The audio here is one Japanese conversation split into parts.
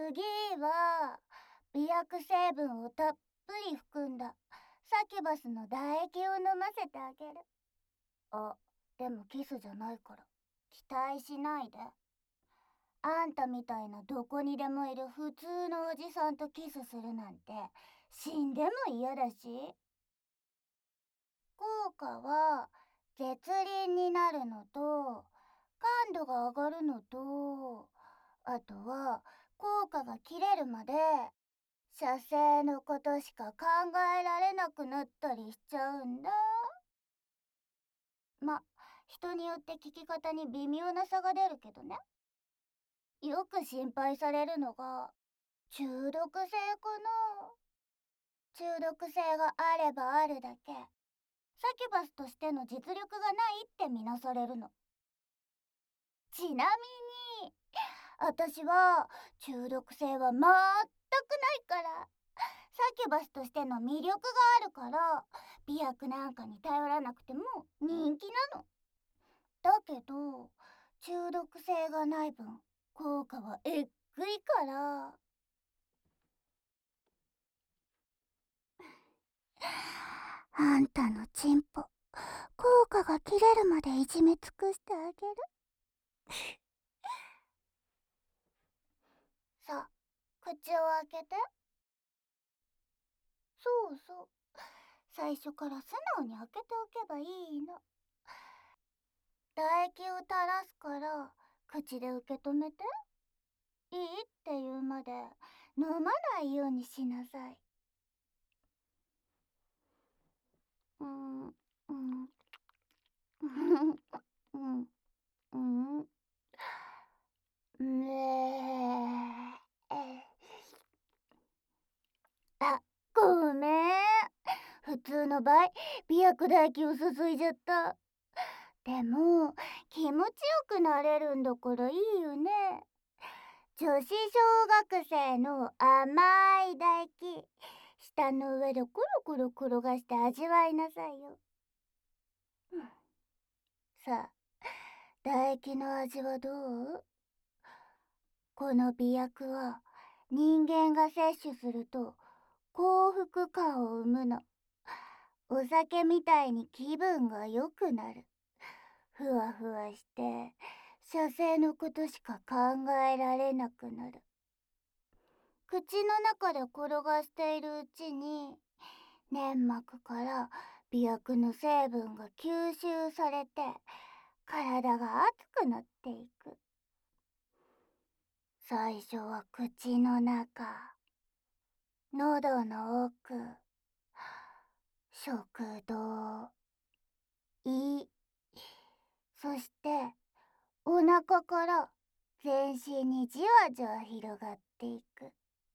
次は、美薬成分をたっぷり含んだサキュバスの唾液を飲ませてあげる。あ、でもキスじゃないから、期待しないで。あんたみたいなどこにでもいる普通のおじさんとキスするなんて、死んでも嫌だし。効果は、絶倫になるのと、感度が上がるのと、あとは、効果が切れるまで、射精のことしか考えられなくなったりしちゃうんだ。ま、人によって聞き方に微妙な差が出るけどね。よく心配されるのが、中毒性かな。中毒性があればあるだけ、サキュバスとしての実力がないってみなされるの。ちなみに、私は中毒性は全くないから、サキュバスとしての魅力があるから、美薬なんかに頼らなくても人気なの。だけど、中毒性がない分、効果はえっぐいから。あんたのチンポ、効果が切れるまでいじめ尽くしてあげる。さあ、口を開けて。そうそう。最初から素直に開けておけばいいの。唾液を垂らすから、口で受け止めて。いいって言うまで飲まないようにしなさい。うん、うん、うん、うん、あ、ごめん。普通の場合、美薬唾液を注いじゃった。でも、気持ちよくなれるんだからいいよね。女子小学生の甘い唾液、舌の上でコロコロ転がして味わいなさいよ。さあ、唾液の味はどう？この美薬は人間が摂取すると幸福感を生むの。お酒みたいに気分が良くなる。ふわふわして射精のことしか考えられなくなる。口の中で転がしているうちに粘膜から美薬の成分が吸収されて体が熱くなっていく。最初は口の中、喉の奥、食道、胃、そしてお腹から全身にじわじわ広がっていく。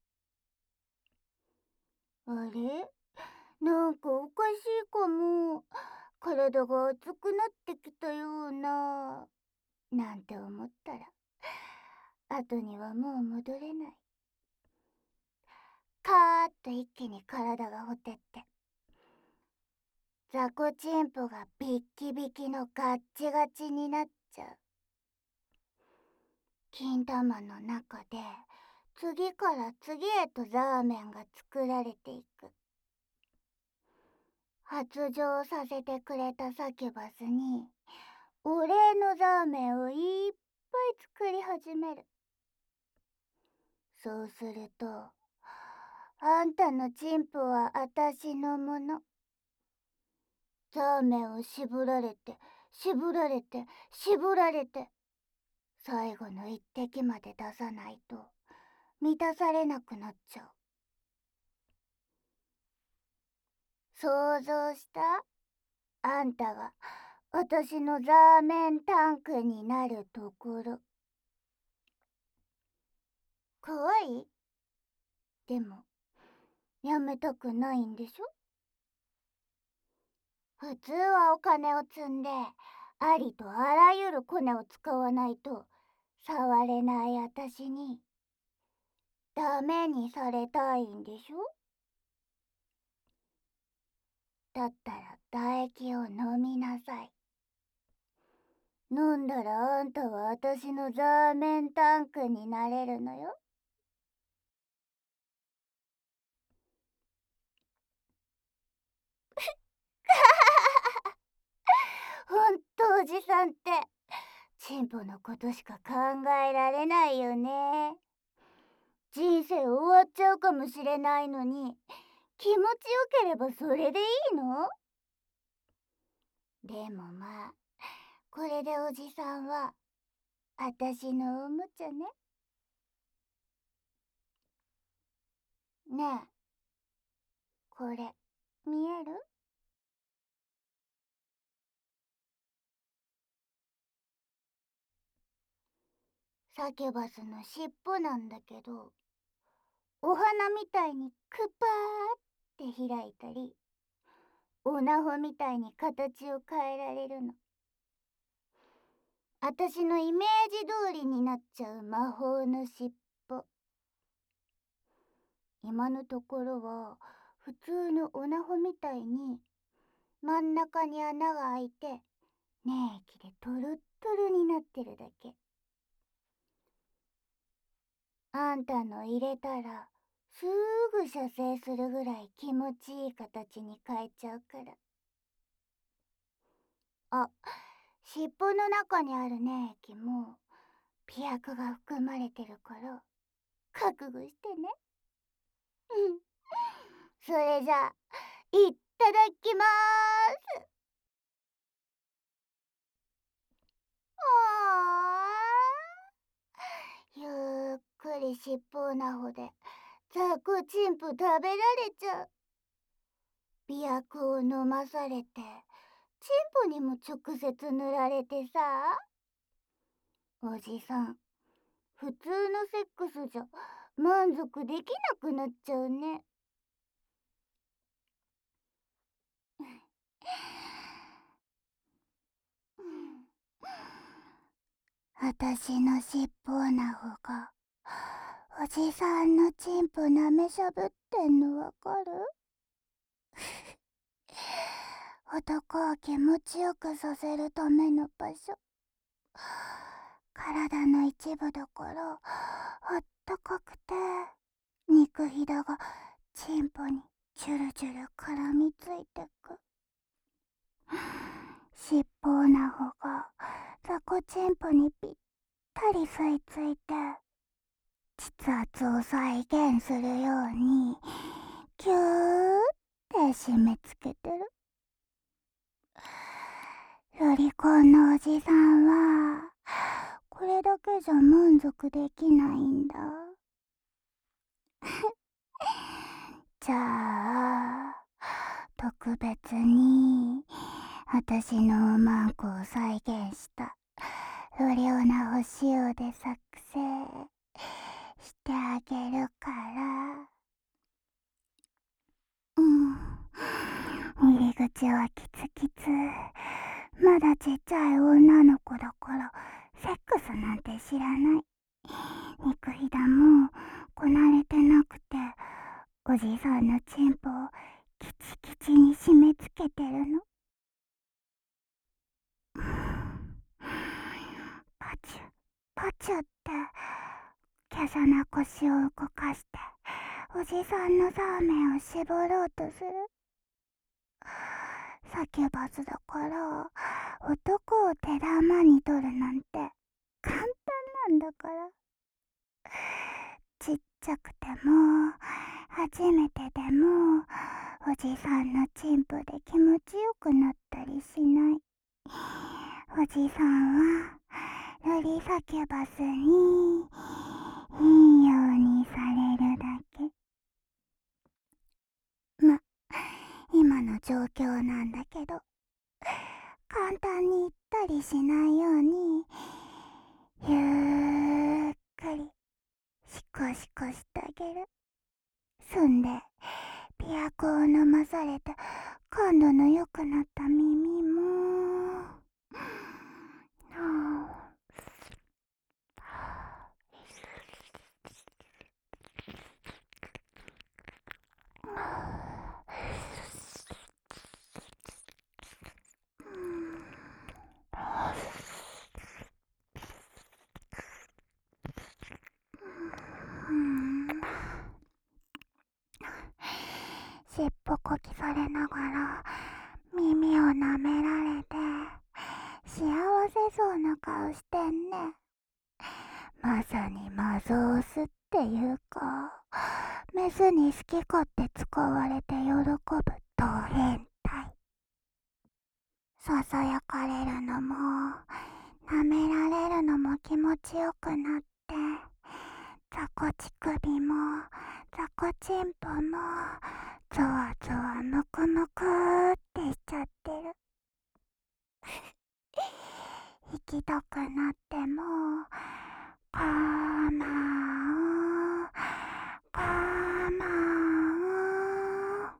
あれ、なんかおかしいかも。体が熱くなってきたような、なんて思ったら、後にはもう戻れない。カーッと一気に体がほてって、雑魚チンポがビッキビキのガッチガチになっちゃう。金玉の中で、次から次へとザーメンが作られていく。発情させてくれたサキュバスに、お礼のザーメンをいっぱい作り始める。そうすると、あんたのチンポはあたしのもの。ザーメンを絞られて、絞られて、絞られて、最後の一滴まで出さないと満たされなくなっちゃう。想像した？あんたが私のザーメンタンクになるところ。怖い？でも、やめたくないんでしょ？普通はお金を積んで、ありとあらゆるコネを使わないと、触れないあたしに、ダメにされたいんでしょ？だったら唾液を飲みなさい。飲んだらあんたは私のザーメンタンクになれるのよ。 ほんとおじさんってチンポのことしか考えられないよね。人生終わっちゃうかもしれないのに、気持ちよければそれでいいの？でもまあ、これでおじさんはあたしのおもちゃね。ねえ、これ見える？サキュバスの尻尾なんだけど、お花みたいにクパーって開いたり、オナホみたいに形を変えられるの。あたしのイメージ通りになっちゃう魔法の尻尾。今のところは普通のオナホみたいに真ん中に穴が開いて粘液でトルットルになってるだけ。あんたの入れたらすぐ射精するぐらい気持ちいい形に変えちゃうから。あ、尻尾の中にある粘液もピアクが含まれてるから覚悟してね。それじゃあいっただきまーす。ゆっくり尻尾なほでザクチンプ食べられちゃう。媚薬を飲まされてチンポにも直接塗られてさ。おじさん、普通のセックスじゃ満足できなくなっちゃうね。あたしの尻尾なほがおじさんのチンポ舐めしゃぶってんのわかる？男を気持ちよくさせるための場所。体の一部だからあったかくて、肉ひだがチンポにジュルジュル絡みついてく。尻尾なほがザコチンポにぴったり吸い付いて、筆圧を再現するようにキューって締め付けてる。ロリコンのおじさんはこれだけじゃ満足できないんだ。じゃあ特別にあたしのおまんこを再現したロリオナを塩で作成してあげるから。入り口はキツキツ。まだちっちゃい女の子だからセックスなんて知らない。肉ひだもこなれてなくて、おじさんのチンポをキチキチに締め付けてるの。パチュパチュって華奢な腰を動かしておじさんのザーメンを絞ろうとする。サキュバスだから男を手玉に取るなんて簡単なんだから。ちっちゃくても初めてでもおじさんのチンポで気持ちよくなったりしない。おじさんはロリサキュバスにいいようにされるだけ。ま、今の状況なんだけど、簡単に行ったりしないようにゆっくりシコシコしてあげる。そんでピアコを飲まされて感度の良くなった耳もしっぽこきされながら耳を舐められてマゾースっていうか、メスに好き勝手使われて喜ぶド変態。ささやかれるのも舐められるのも気持ちよくなって、ザコ乳首もザコチンポもゾワゾワムクムクってしちゃってる。行きたくなっても我慢我慢。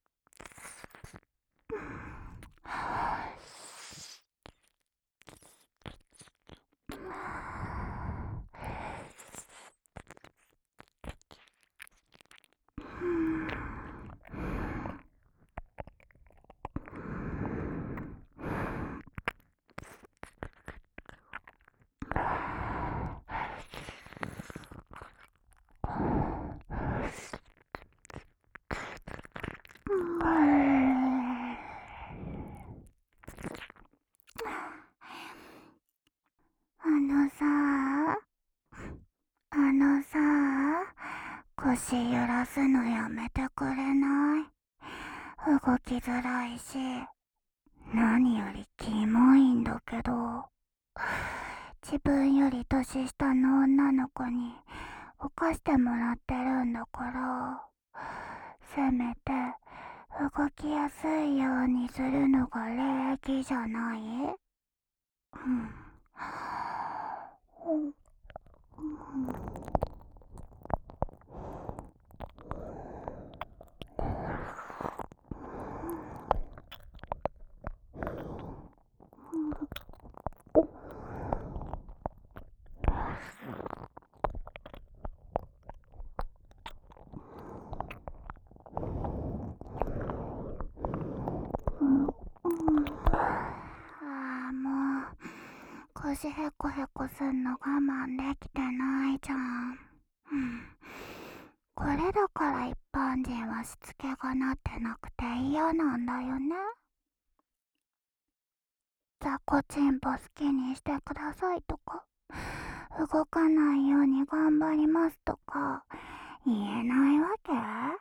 あのさ腰揺らすのやめてくれない？動きづらいし、何よりキモいんだけど。自分より年下の女の子に犯してもらってるんだから、せめて動きやすいようにするのが礼儀じゃない？うん。もう腰へこへこすんの我慢できてないじゃん。これだから一般人はしつけがなってなくて嫌なんだよね。ザコチンポ好きにしてくださいとか、動かないように頑張りますとか言えないわけ？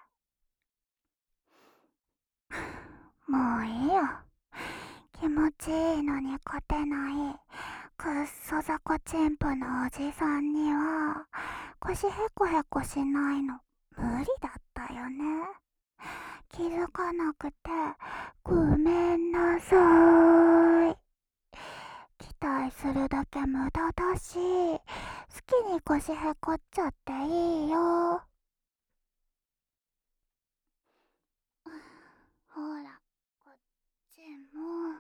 もういいよ。気持ちいいのに勝てないくっそザコチンポのおじさんには腰へこへこしないの無理だったよね。気づかなくてごめんなさい。期待するだけ無駄だし、好きに腰へこっちゃっていいよ。ほら、こっちも。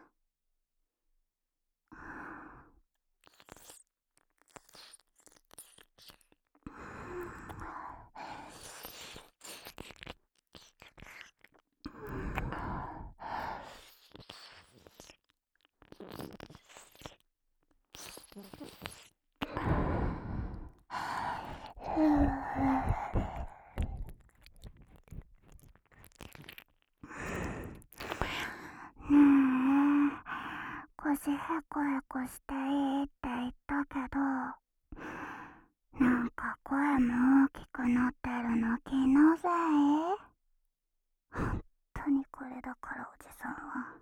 ねえ、腰へこへこしていいって言ったけど、なんか声も大きくなってるの気のせい？本当にこれだからおじさんは。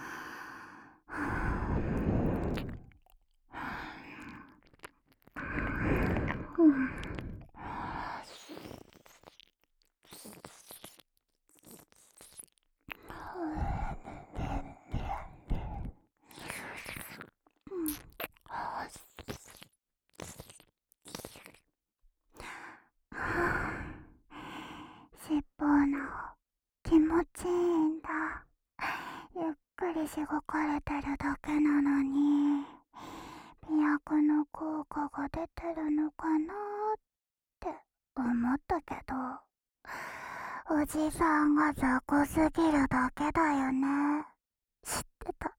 尻尾の気持ちいいんだ。ゆっくりしごかれてるだけなのに、美薬の効果が出てるのかなって思ったけど、おじさんが雑魚すぎるだけだよね。知ってた。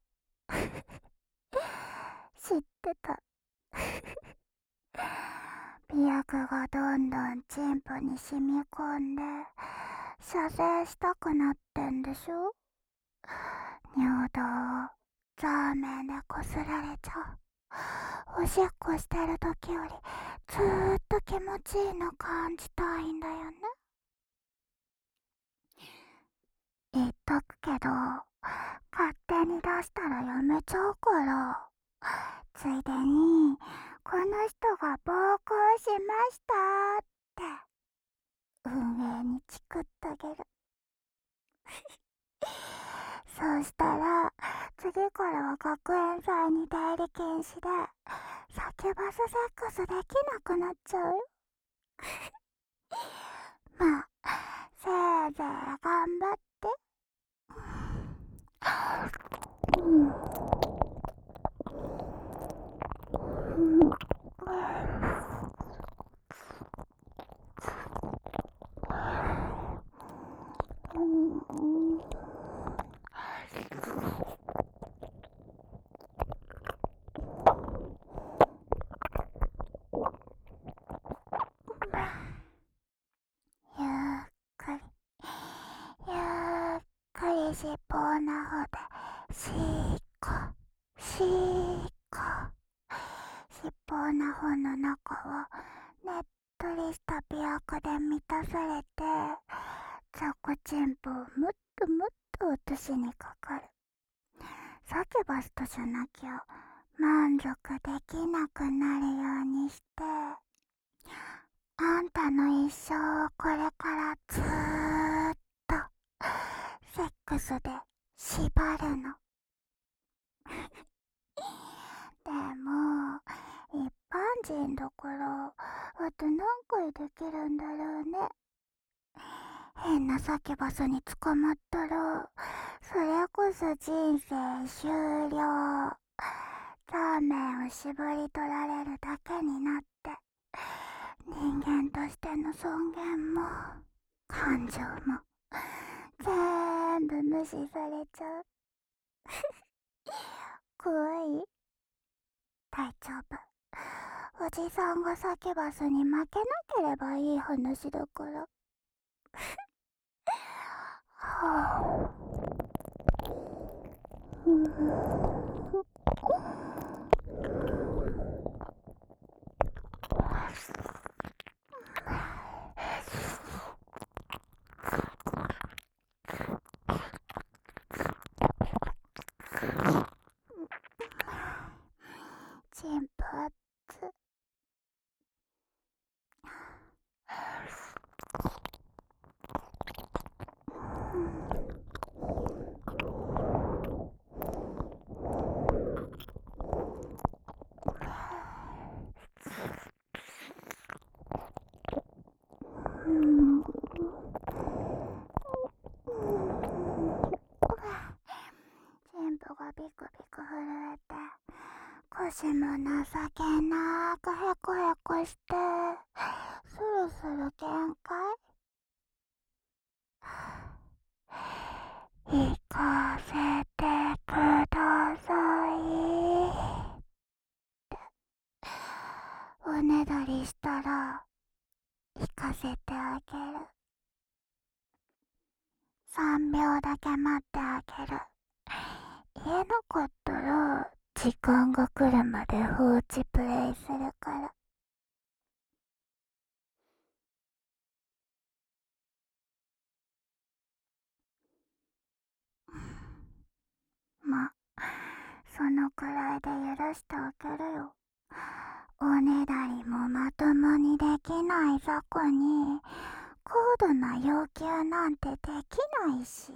知ってた。美薬がどんどんチンポに染み込んで射精したくなってんでしょ？尿道をザーメンでこすられちゃう。 おしっこしてる時よりずーっと気持ちいいの感じたいんだよね。言っとくけど、勝手に出したらやめちゃうから。ついでに、この人が暴行しましたって運営にチクってあげる。そうしたら、次からは学園祭に出入り禁止で、サキュバスセックスできなくなっちゃうよ。まあ、せいぜい頑張って。ゆっくり、ゆっくり尻尾をなほで、しーこ、しーこ。尻尾をなほの中は、ねっとりした琵琶湖で満たされて、ザコチンポをもっともっと落としにかかる。サキュバスとじゃなきゃ満足できなくなるようにして、あんたの一生をこれからずーっとセックスで縛るの。でも一般人だからあと何回できるんだろうね。変なサキュバスに捕まったらそれこそ人生終了。ラーメンを絞り取られるだけになって人間としての尊厳も感情も全部無視されちゃう。怖い？大丈夫。おじさんがサキュバスに負けなければいい話だから。はチンポあっつ。チンポがビクビク震えて腰も情けなくヘコヘコして、そろそろ限界？行かせてください。おねだりしたら行かせてあげる。3秒だけ待ってあげる。言えなかったら時間が来るまで放置プレイするから。ま、そのくらいで許してあげるよ。おねだりもまともにできない雑魚に高度な要求なんてできないし。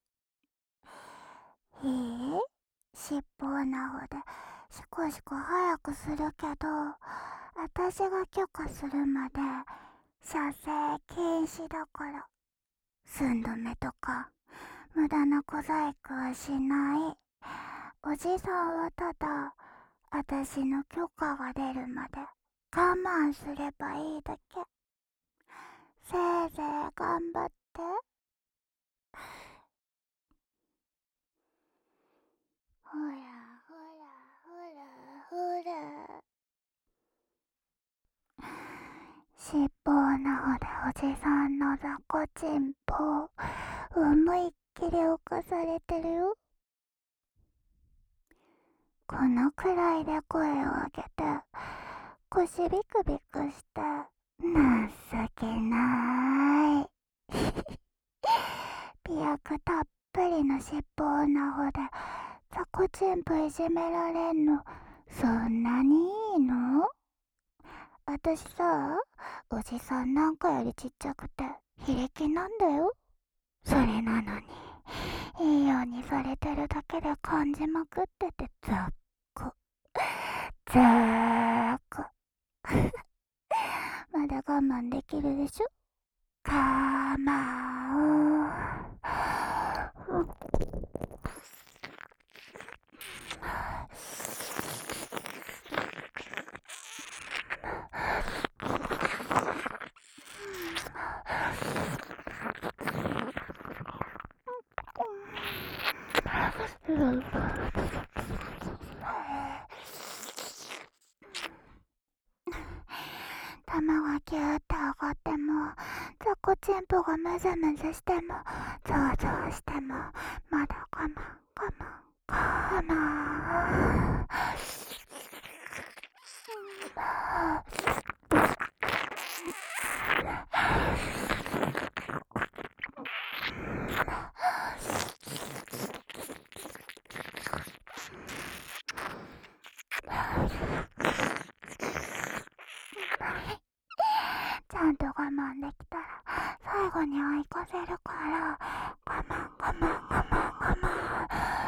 いい？尻尾をなほでシコシコ早くするけど、私が許可するまで射精禁止だから。寸止めとか無駄な小細工はしない。おじさんはただ私の許可が出るまで我慢すればいいだけ。せいぜい頑張って。ほらほらほらほら。尻尾をなほでおじさんの雑魚ちんぽ思いっきり浮かされてるよ。 このくらいで声を上げて腰ビクビクして情けない美薬たっぷりの尻尾をなほでザコチンプいじめられんのそんなにいいの？私さ、おじさんなんかよりちっちゃくて非力なんだよ。それなのにいいようにされてるだけで感じまくっててザッコザーコまだ我慢できるでしょ？かまお玉がキューって上がってもザコチンポがムズムズしてもゾワゾワしてもまだ我慢我慢ちゃんと我慢できたら最後に追い越せるから我慢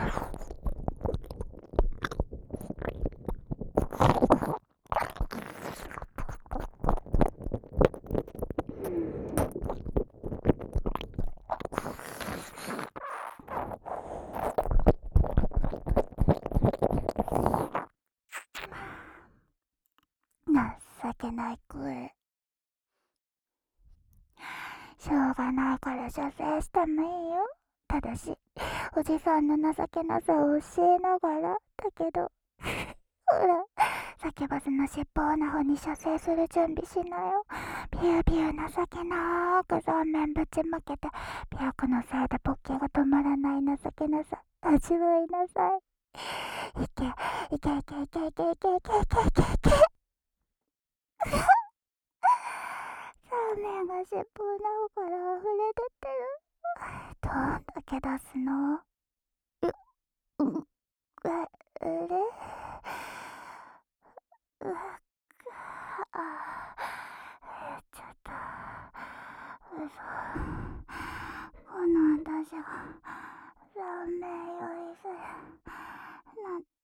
情けない声しょうがないから射精してもいいよ。ただしおじさんの情けなさを教えながらだけどほらサキュバスの尻尾をなほに射精する準備しなよ。ビュービュー情けなーく顔面ぶちまけて美白のせいでポッキーが止まらない情けなさ味わいなさい。いけいけいけいけいけいけいけいけいけいけラーメンが尻尾の方から溢れ出てる。どんだけ出すの？れうわちょっと嘘この私がラーメン用意するなんて